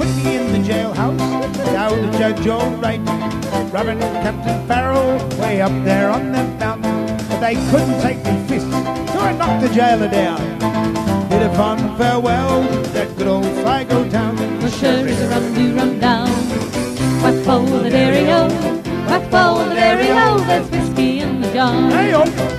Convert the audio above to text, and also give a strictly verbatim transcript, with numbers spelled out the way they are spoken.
put me in the jailhouse, down to Judge Albright, rubbing Captain Farrell way up there on the mountain. But they couldn't take me fist, so I knocked the jailer down. Did a fond farewell to that good old Sligo town. Well, sure is a rum-do-rum down. Whack for the dairy-o, whack for the dairy-o, there's whiskey in the jar. Hey, oh.